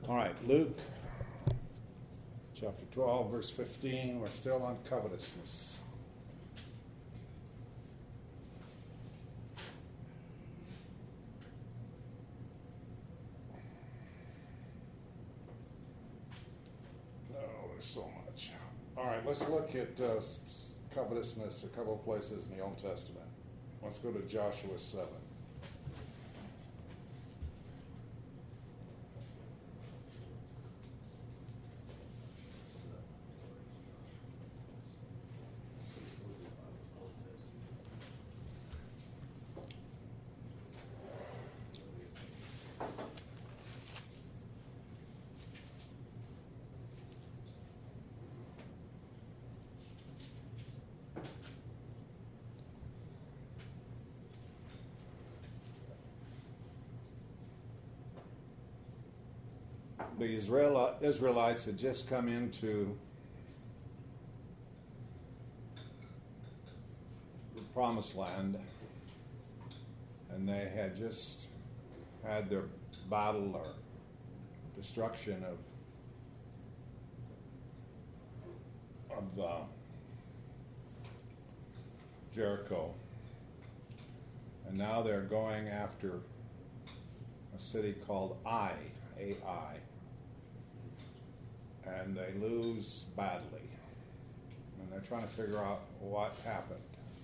All right, Luke chapter 12, verse 15. We're still on covetousness. Oh, there's so much. All right, let's look at covetousness a couple of places in the Old Testament. Let's go to Joshua 7. The Israelites had just come into the Promised Land, and they had just had their battle or destruction of Jericho, and now they're going after a city called Ai, A-I. And they lose badly. And they're trying to figure out what happened.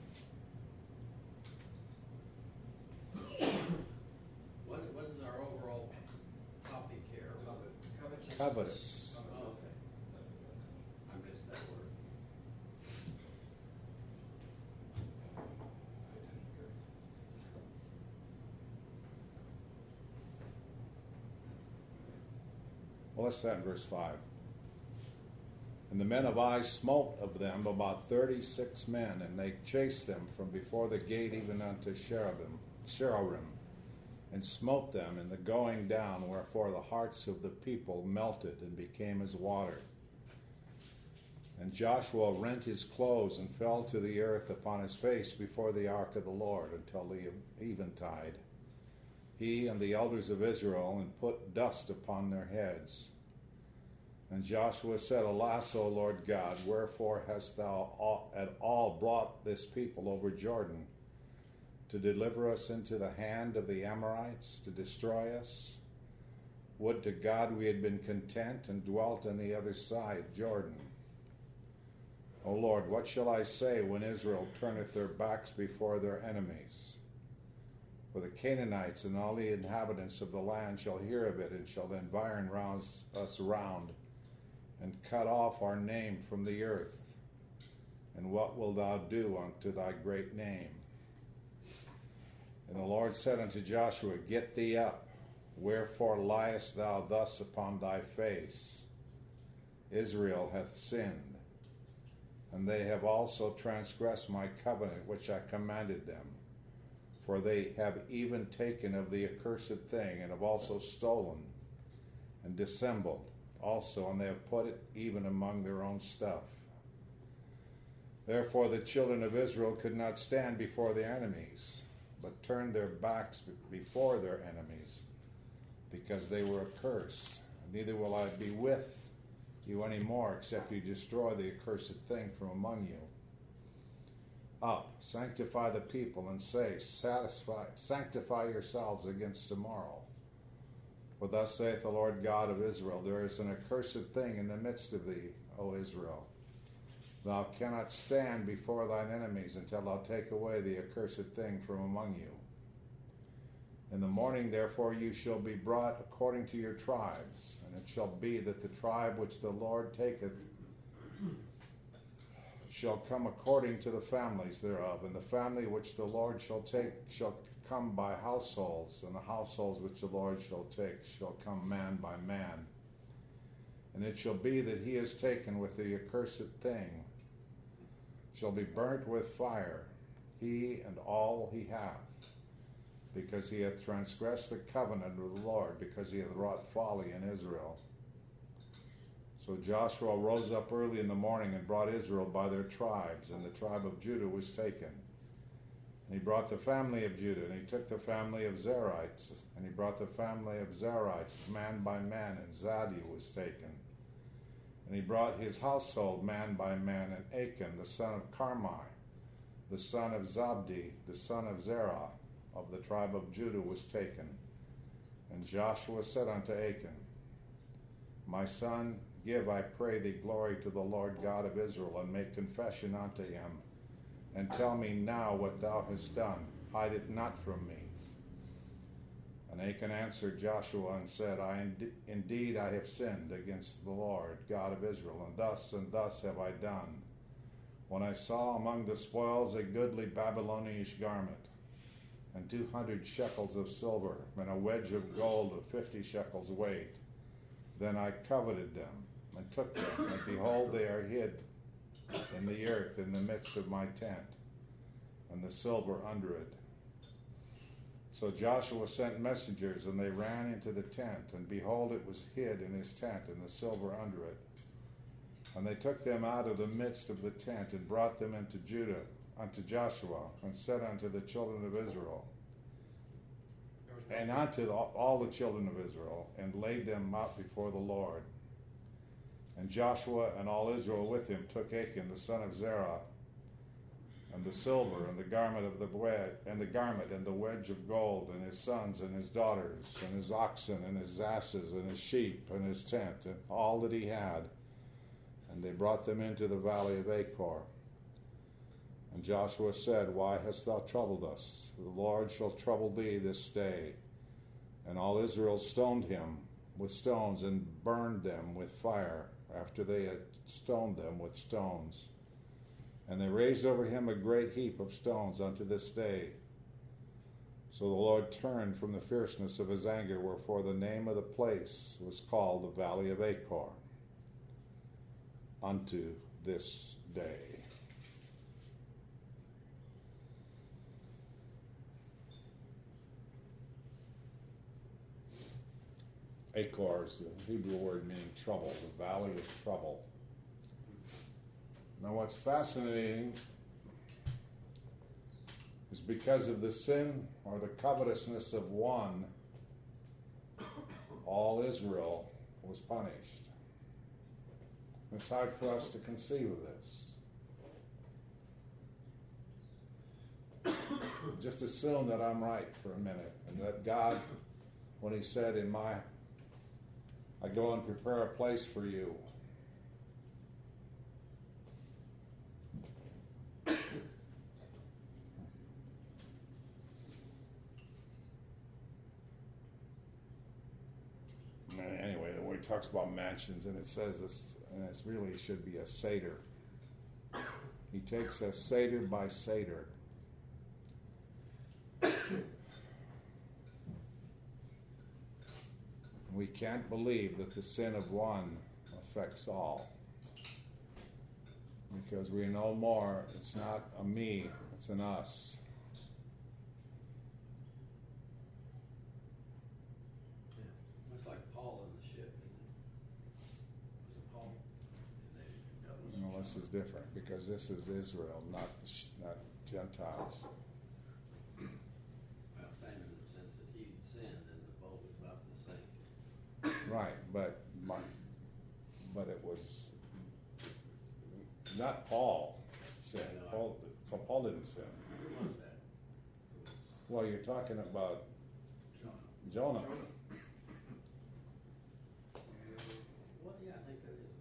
What is our overall topic here? Covetous. Oh, okay. I missed that word. Well, let's start in verse 5. And the men of Ai smote of them about 36 men, and they chased them from before the gate even unto Sherarim, and smote them in the going down, wherefore the hearts of the people melted and became as water. And Joshua rent his clothes and fell to the earth upon his face before the ark of the Lord until the eventide, he and the elders of Israel, and put dust upon their heads. And Joshua said, Alas, O Lord God, wherefore hast thou at all brought this people over Jordan, to deliver us into the hand of the Amorites, to destroy us? Would to God we had been content and dwelt on the other side, Jordan. O Lord, what shall I say when Israel turneth their backs before their enemies? For the Canaanites and all the inhabitants of the land shall hear of it, and shall environ us round, and cut off our name from the earth. And what wilt thou do unto thy great name? And the Lord said unto Joshua, Get thee up, wherefore liest thou thus upon thy face? Israel hath sinned, and they have also transgressed my covenant which I commanded them. For they have even taken of the accursed thing, and have also stolen, and dissembled also, and they have put it even among their own stuff. Therefore the children of Israel could not stand before their enemies, but turned their backs before their enemies, because they were accursed. Neither will I be with you any more, except you destroy the accursed thing from among you. Up, sanctify the people, and say, Sanctify yourselves against tomorrow. For thus saith the Lord God of Israel, There is an accursed thing in the midst of thee, O Israel. Thou cannot stand before thine enemies until thou take away the accursed thing from among you. In the morning, therefore, you shall be brought according to your tribes, and it shall be that the tribe which the Lord taketh shall come according to the families thereof, and the family which the Lord shall take shall come by households, and the households which the Lord shall take shall come man by man. And it shall be that he is taken with the accursed thing, shall be burnt with fire, he and all he hath, because he hath transgressed the covenant of the Lord, because he hath wrought folly in Israel. So Joshua rose up early in the morning and brought Israel by their tribes, and the tribe of Judah was taken. And he brought the family of Judah, and he took the family of Zerites, and he brought the family of Zerites, man by man, and Zadok was taken. And he brought his household man by man, and Achan, the son of Carmi, the son of Zabdi, the son of Zerah, of the tribe of Judah, was taken. And Joshua said unto Achan, My son, give, I pray thee, glory to the Lord God of Israel, and make confession unto him, and tell me now what thou hast done. Hide it not from me. And Achan answered Joshua and said, Indeed I have sinned against the Lord God of Israel, and thus have I done. When I saw among the spoils a goodly Babylonish garment, and 200 shekels of silver, and a wedge of gold of 50 shekels weight, then I coveted them, and took them, and behold, they are hid in the earth in the midst of my tent, and the silver under it. So Joshua sent messengers, and they ran into the tent, and behold, it was hid in his tent, and the silver under it. And they took them out of the midst of the tent, and brought them into Judah, unto Joshua, and said unto the children of Israel, and unto all the children of Israel, and laid them out before the Lord. And Joshua and all Israel with him took Achan the son of Zerah, and the silver, and the garment of the wedge, and the garment, and the wedge of gold, and his sons, and his daughters, and his oxen, and his asses, and his sheep, and his tent, and all that he had. And they brought them into the valley of Achor. And Joshua said, Why hast thou troubled us? The Lord shall trouble thee this day. And all Israel stoned him with stones, and burned them with fire, after they had stoned them with stones. And they raised over him a great heap of stones unto this day. So the Lord turned from the fierceness of his anger, wherefore the name of the place was called the Valley of Achor, unto this day. Achor is the Hebrew word meaning trouble, the valley of trouble. Now what's fascinating is because of the sin or the covetousness of one, all Israel was punished. It's hard for us to conceive of this. Just assume that I'm right for a minute, and that God, when he said I go and prepare a place for you, anyway, the way it talks about mansions, and it says this, and it really should be a Seder. He takes us Seder by Seder. We can't believe that the sin of one affects all. Because we know more, it's not a me, it's an us. Yeah. Looks like Paul in the ship, isn't it? Was it Paul? No, this is different, because this is Israel, not Gentiles. Well, same in the sense that he sinned and the boat was about the same. Right, but it was not Paul sin. Paul didn't sin. Who was that? Well, you're talking about Jonah. Well, yeah, I think that is.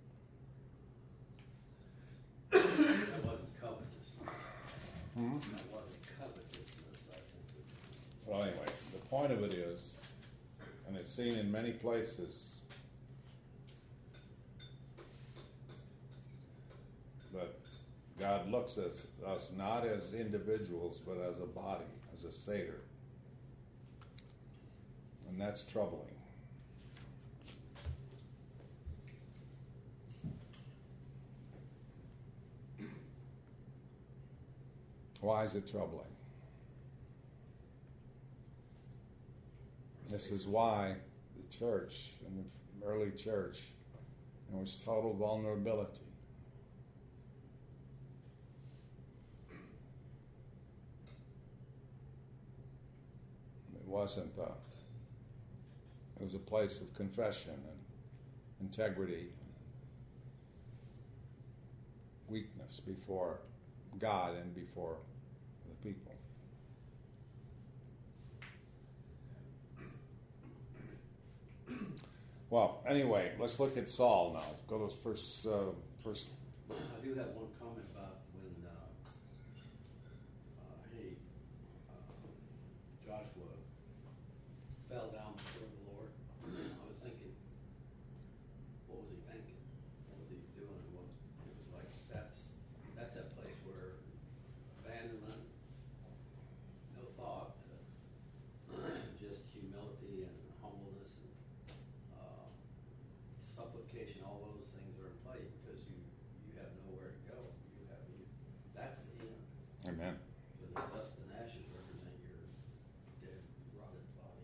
You're right. That wasn't covetousness. That wasn't covetousness, I think. Well, anyway, the point of it is, and it's seen in many places, that God looks at us not as individuals, but as a body, as a Seder. And that's troubling. Why is it troubling? This is why the church, and the early church, there was total vulnerability. wasn't. It was a place of confession and integrity, weakness before God and before the people. Well, anyway, let's look at Saul now. Go to first. I do have one comment about when Joshua fell down before the Lord. I was thinking, what was he thinking? What was he doing? It was like that's that place where abandonment, no thought, just humility and humbleness and supplication. All those things are in play because you have nowhere to go. That's the end. Amen. Because the dust and ashes represent your dead, rotted body.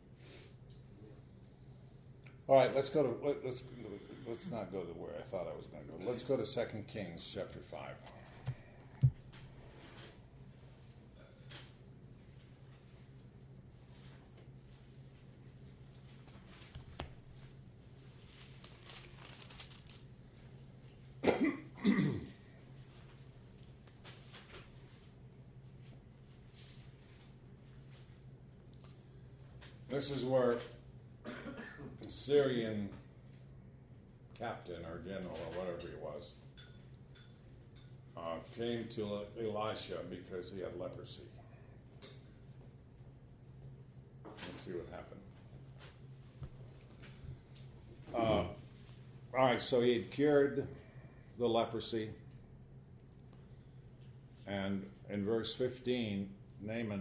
All right, let's not go to where I thought I was going to go. Let's go to 2 Kings chapter 5. This is where the Syrian captain or general or whatever he was came to Elisha because he had leprosy. Let's see what happened. All right, so he had cured the leprosy, and in verse 15, Naaman,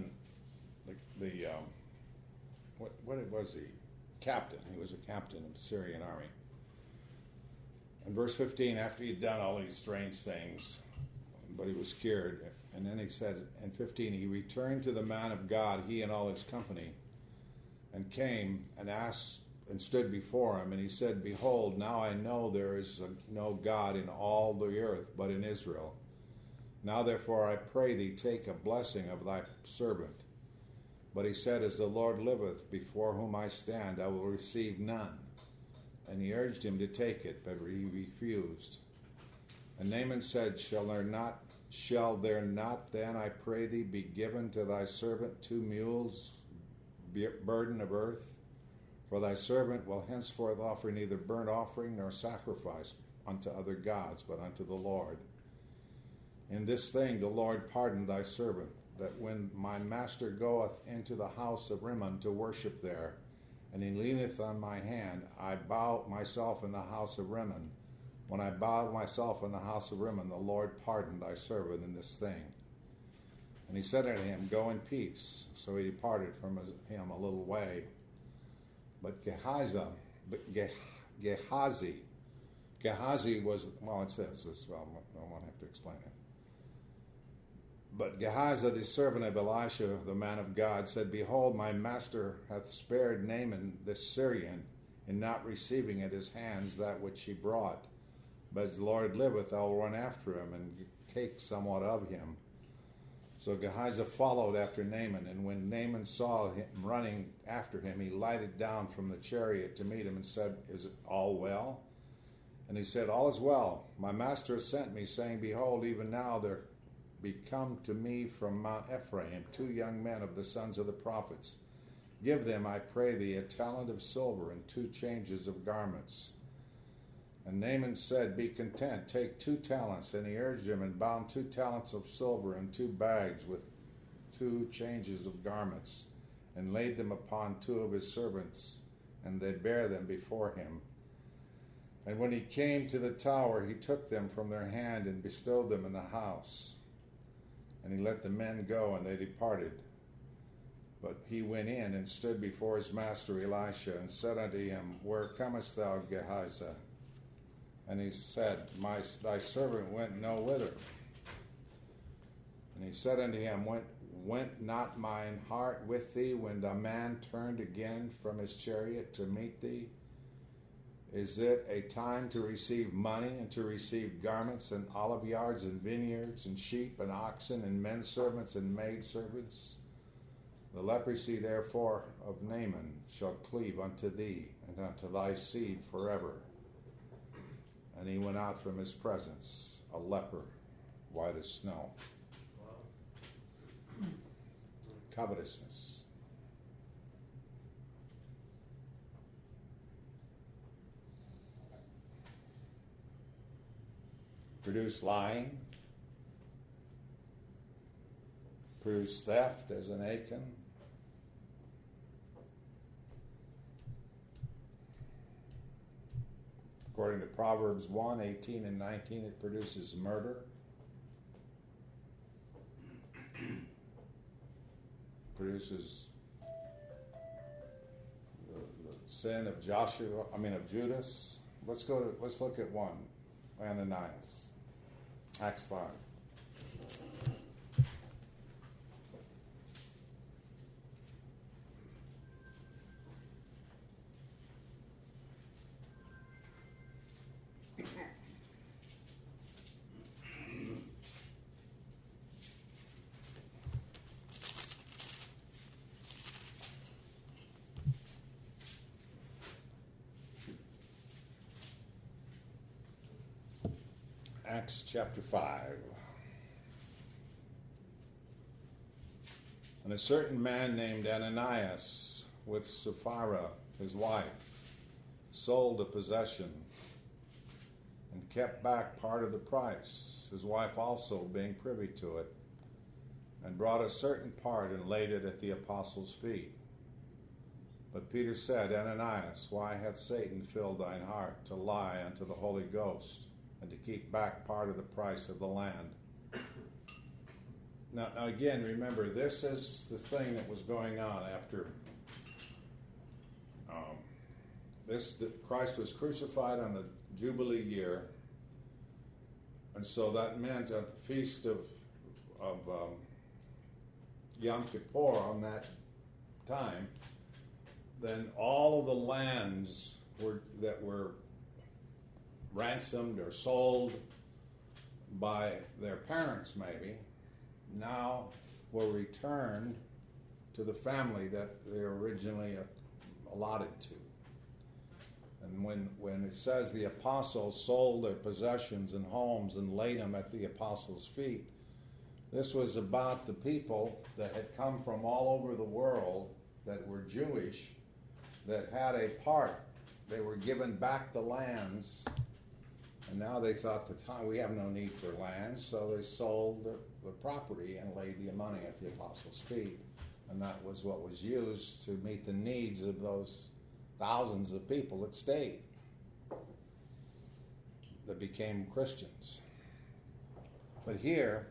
what was he? Captain. He was a captain of the Syrian army. In verse 15, after he'd done all these strange things, but he was cured, and then he said in 15, he returned to the man of God, he and all his company, and came and asked and stood before him, and he said, behold, now I know there is no God in all the earth but in Israel. Now therefore I pray thee, take a blessing of thy servant. But he said, as the Lord liveth, before whom I stand, I will receive none. And he urged him to take it, but he refused. And Naaman said, Shall there not then, I pray thee, be given to thy servant 2 mules burden of earth? For thy servant will henceforth offer neither burnt offering nor sacrifice unto other gods, but unto the Lord. In this thing the Lord pardoned thy servant, that when my master goeth into the house of Rimmon to worship there, and he leaneth on my hand, I bow myself in the house of Rimmon. When I bowed myself in the house of Rimmon, the Lord pardoned thy servant in this thing. And he said unto him, Go in peace. So he departed from him a little way. But Gehazi was, well, it says this, well, I won't have to explain it. But Gehazi, the servant of Elisha, the man of God, said, Behold, my master hath spared Naaman the Syrian, in not receiving at his hands that which he brought. But as the Lord liveth, I will run after him, and take somewhat of him. So Gehazi followed after Naaman, and when Naaman saw him running after him, he lighted down from the chariot to meet him, and said, Is it all well? And he said, All is well. My master has sent me, saying, Behold, even now there be come to me from Mount Ephraim 2 young men of the sons of the prophets. Give them, I pray thee, a talent of silver and 2 changes of garments. And Naaman said, Be content, take 2 talents. And he urged him, and bound 2 talents of silver in 2 bags with 2 changes of garments, and laid them upon 2 of his servants, and they bare them before him. And when he came to the tower, he took them from their hand and bestowed them in the house. And he let the men go, and they departed. But he went in and stood before his master Elisha, and said unto him, Where comest thou, Gehazi? And he said, Thy servant went no whither. And he said unto him, Went not mine heart with thee when the man turned again from his chariot to meet thee? Is it a time to receive money, and to receive garments, and olive yards, and vineyards, and sheep, and oxen, and men servants, and maid servants? The leprosy, therefore, of Naaman shall cleave unto thee, and unto thy seed forever. And he went out from his presence, a leper, white as snow. Wow. Covetousness. Produce lying. Produce theft as an Achan. According to Proverbs 1:18 and 19, it produces murder. Produces the sin of Judas. Let's look at one, Ananias. Acts 5. Acts chapter 5. And a certain man named Ananias, with Sapphira, his wife, sold a possession and kept back part of the price, his wife also being privy to it, and brought a certain part and laid it at the apostles' feet. But Peter said, Ananias, why hath Satan filled thine heart to lie unto the Holy Ghost, and to keep back part of the price of the land? Now again, remember, this is the thing that was going on after Christ was crucified on the Jubilee year, and so that meant at the feast of Yom Kippur on that time, then all of the lands that were ransomed or sold by their parents maybe, now were returned to the family that they originally allotted to. And when it says the apostles sold their possessions and homes and laid them at the apostles' feet, this was about the people that had come from all over the world that were Jewish, that had a part. They were given back the lands, and now they thought we have no need for land, so they sold the property and laid the money at the apostles' feet. And that was what was used to meet the needs of those thousands of people that stayed, that became Christians. But here,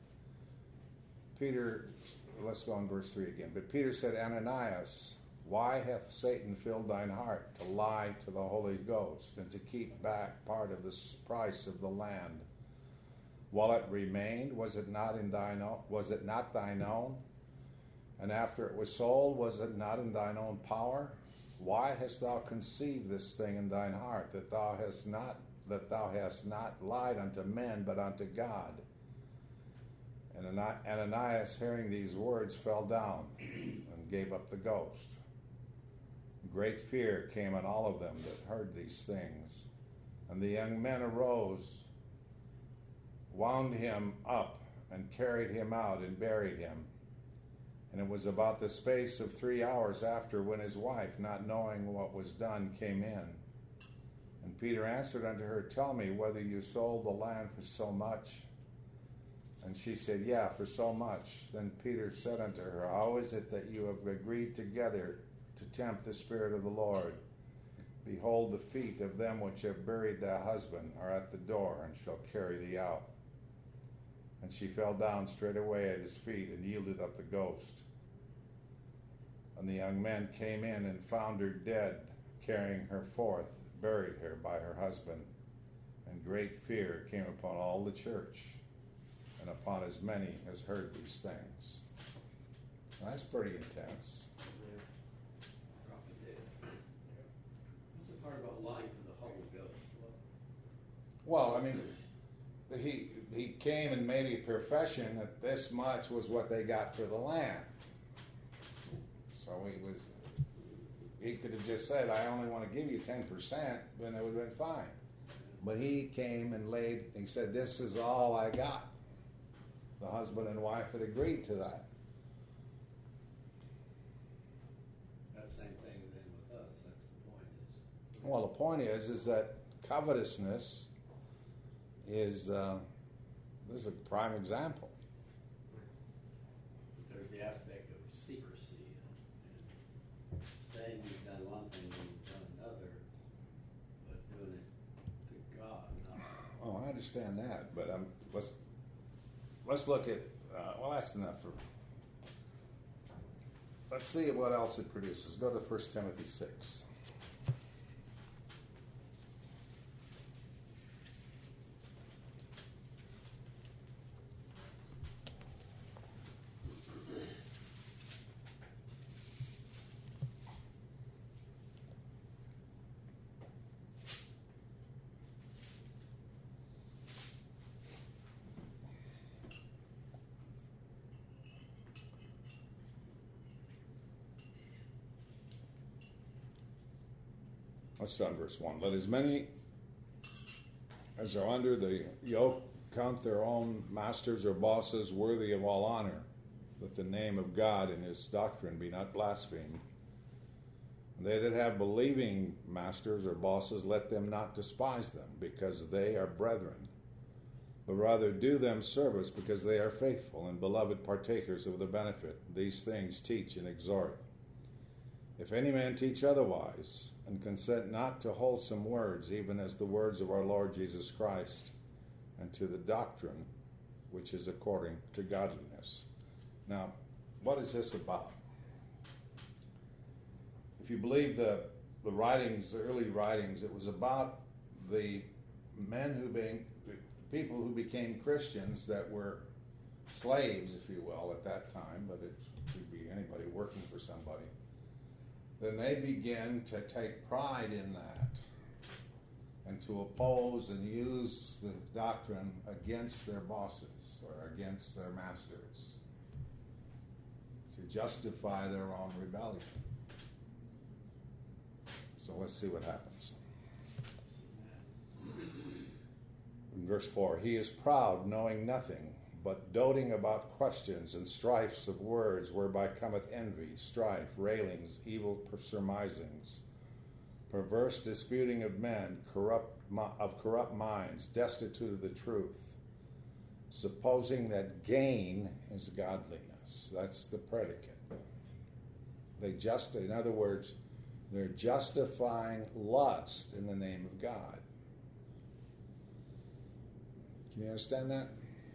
Peter, let's go on verse 3 again. But Peter said, Ananias, why hath Satan filled thine heart to lie to the Holy Ghost, and to keep back part of the price of the land? While it remained, was it not thine own? And after it was sold, was it not in thine own power? Why hast thou conceived this thing in thine heart, that thou hast not lied unto men, but unto God? And Ananias, hearing these words, fell down and gave up the ghost. Great fear came on all of them that heard these things. And the young men arose, wound him up, and carried him out and buried him. And it was about the space of 3 hours after, when his wife, not knowing what was done, came in. And Peter answered unto her, Tell me whether you sold the land for so much. And she said, Yeah, for so much. Then Peter said unto her, How is it that you have agreed together to tempt the Spirit of the Lord? Behold, the feet of them which have buried thy husband are at the door, and shall carry thee out. And she fell down straightway at his feet, and yielded up the ghost. And the young men came in and found her dead, carrying her forth, buried her by her husband. And great fear came upon all the church, and upon as many as heard these things. Now, that's pretty intense. Yeah. Probably did. What's the part about lying to the Holy Ghost? Well, I mean, he came and made a profession that this much was what they got for the land. So he could have just said, I only want to give you 10%, then it would have been fine. But he came and he said, this is all I got. The husband and wife had agreed to that. That same thing then with us. That's the point. Well, the point is that covetousness is, this is a prime example. There's the aspect of secrecy and saying you've done one thing and you've done another, but doing it to God. Oh, I understand that, but let's look at, well, that's enough for, let's see what else it produces. Go to 1 Timothy 6. Let's start in verse 1. Let as many as are under the yoke count their own masters or bosses worthy of all honor, that the name of God and his doctrine be not blasphemed. And they that have believing masters or bosses, let them not despise them, because they are brethren, but rather do them service, because they are faithful and beloved partakers of the benefit. These things teach and exhort. If any man teach otherwise, and consent not to wholesome words, even as the words of our Lord Jesus Christ, and to the doctrine which is according to godliness. Now, what is this about? If you believe the writings, the early writings, it was about the people who became Christians that were slaves, if you will, at that time, but it could be anybody working for somebody. Then they begin to take pride in that and to oppose and use the doctrine against their bosses or against their masters to justify their own rebellion. So let's see what happens. In verse 4, he is proud, knowing nothing, but doting about questions and strifes of words, whereby cometh envy, strife, railings, evil surmisings, perverse disputing of men, corrupt minds, destitute of the truth, supposing that gain is godliness. That's the predicate. In other words, they're justifying lust in the name of God. Can you understand that?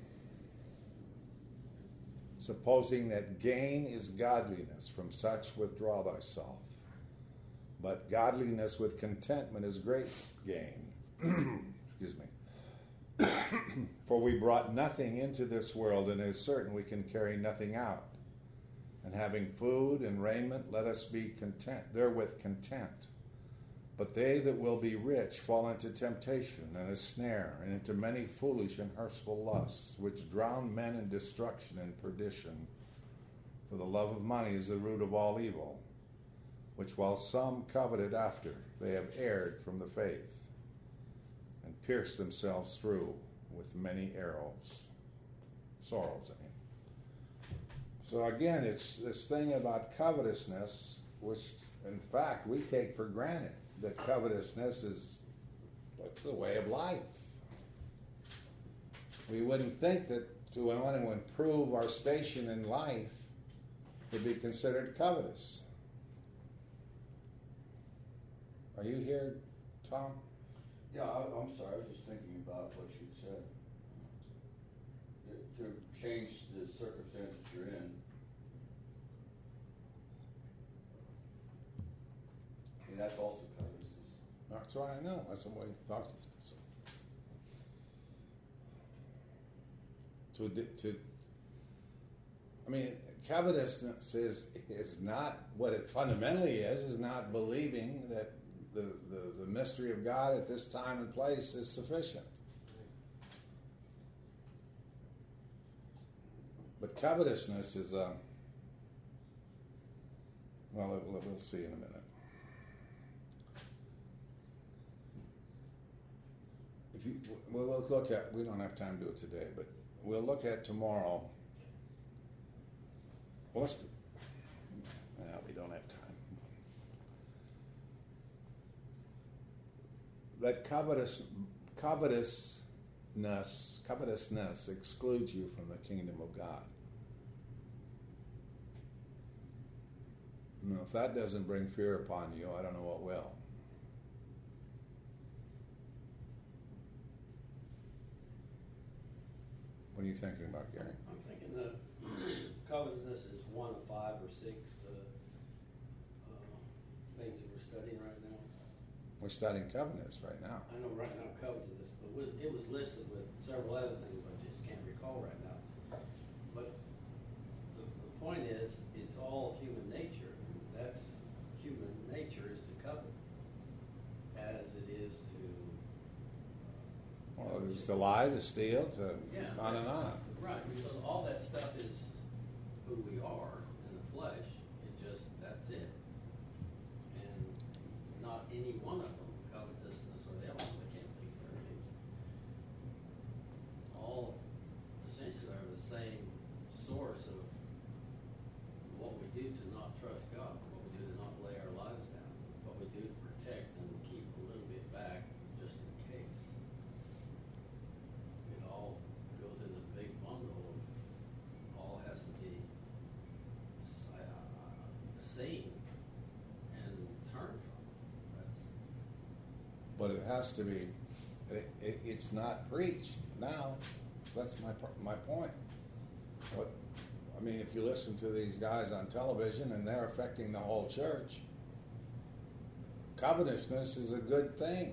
Supposing that gain is godliness, from such withdraw thyself. But godliness with contentment is great gain. Excuse me. For we brought nothing into this world, and it is certain we can carry nothing out. And having food and raiment, let us be therewith content. But they that will be rich fall into temptation and a snare, and into many foolish and hurtful lusts, which drown men in destruction and perdition. For the love of money is the root of all evil, which while some coveted after, they have erred from the faith, and pierced themselves through with many sorrows. So again, it's this thing about covetousness, which in fact we take for granted. That covetousness it's the way of life. We wouldn't think that to want to improve our station in life would be considered covetous. Are you here, Tom? Yeah, I'm sorry. I was just thinking about what you said. To change the circumstance that you're in. And that's also covetousness. That's what I know. That's what he talks to. Covetousness is not what it fundamentally is not believing that the mystery of God at this time and place is sufficient. But covetousness is Well, we'll see in a minute. If you, we'll look at. We don't have time to do it today, but we'll look at tomorrow. Well, let's. We don't have time. That covetousness excludes you from the kingdom of God. You know, if that doesn't bring fear upon you, I don't know what will. What are you thinking about, Gary? I'm thinking that covetousness is one of 5 or 6 things that we're studying right now. We're studying covenants right now. I know right now covetousness, but it was listed with several other things I just can't recall right now. But the point is, it's all human nature. That's human nature is to covet, as it is to. Well, it's to lie, to steal, to on and on. Right, because all that stuff is who we are in the flesh. That's it. And not any one of them, covetousness or the other ones, I can't think of their names. All essentially are the same source of what we do to not trust God, what we do to not lay our lives down, what we do to protect and keep a little bit back just in case. It all goes into the big bundle of all has to be seen and turned from. But it has to be. It's not preached now. That's my point. What I mean, if you listen to these guys on television and they're affecting the whole church, covetousness is a good thing.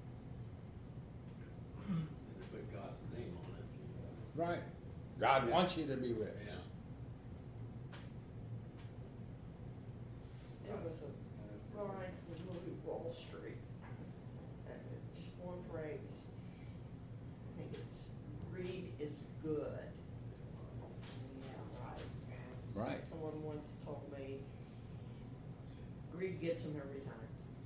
And they put God's name on it. Right. God wants you to be rich. Yeah. There was a line from the movie Wall Street. Just one phrase. I think it's greed is good. Yeah, right. Right. Someone once told me greed gets them every time.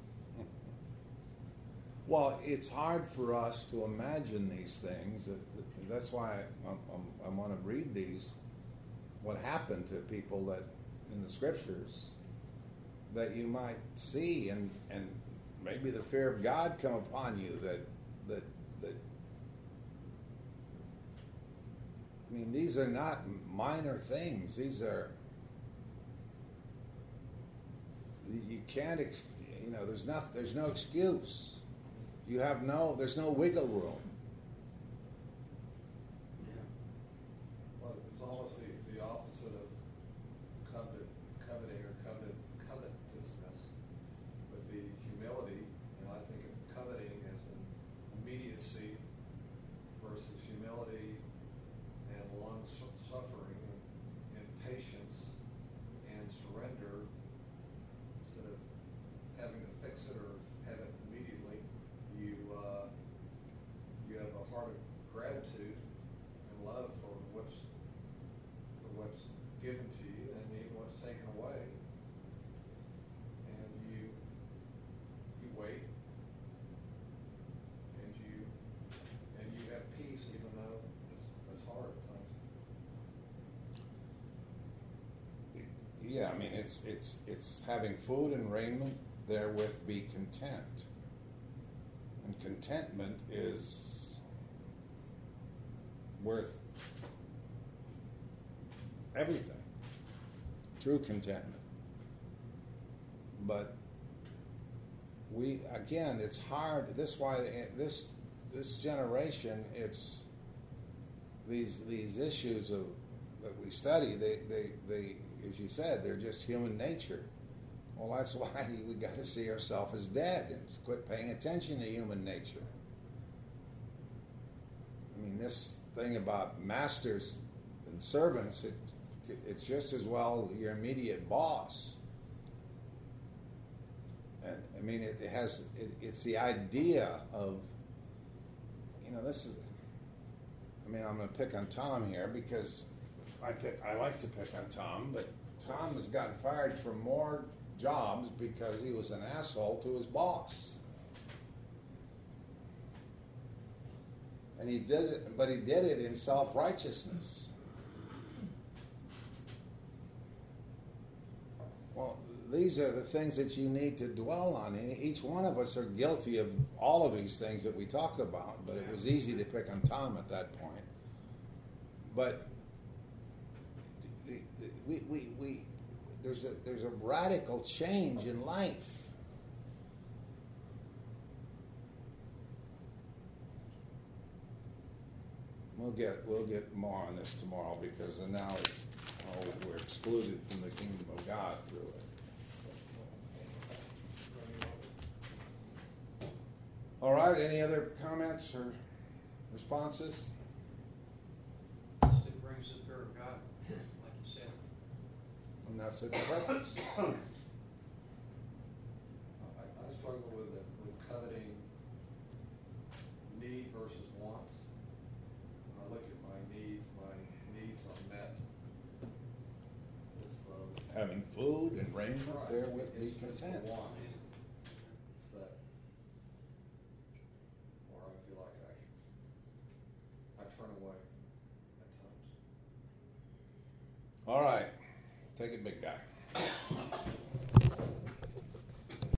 Well, it's hard for us to imagine these things. That's why I want to read these. What happened to people that in the scriptures that you might see, and maybe the fear of God come upon you. That I mean, these are not minor things. These are you can't. You know, there's no excuse. There's no wiggle room. Yeah. Well, it's almost the opposite of coveting or covetousness would be humility, and I think of coveting as an immediacy versus humility and long suffering and patience and surrender instead of having to fix it or have it immediately. You have a heart of gratitude and love for what's given to you and even what's taken away, and you wait and you have peace even though it's hard at times. Yeah, I mean it's having food and raiment, therewith be content. And contentment is worth everything. True contentment. But it's hard. This why this generation, it's these issues that we study. They as you said, they're just human nature. Well, that's why we got to see ourselves as dead and quit paying attention to human nature. I mean, this thing about masters and servants, it's just as well your immediate boss. And I mean, it's the idea of, this is. I mean, I'm going to pick on Tom here because I like to pick on Tom, but Tom has gotten fired for more jobs because he was an asshole to his boss. And he did it, but he did it in self-righteousness. Well, these are the things that you need to dwell on. And each one of us are guilty of all of these things that we talk about, but it was easy to pick on Tom at that point. But there's a radical change in life. We'll get more on this tomorrow because now it's we're excluded from the kingdom of God through it. All right. Any other comments or responses? It brings the fear of God, like you said. And that's its purpose. I struggle with coveting need versus wants. When I look at my needs are met. It's Having food and raiment, right. therewith be It's the content. wants that, or I feel like I turn away at times. All right. Take it, big guy.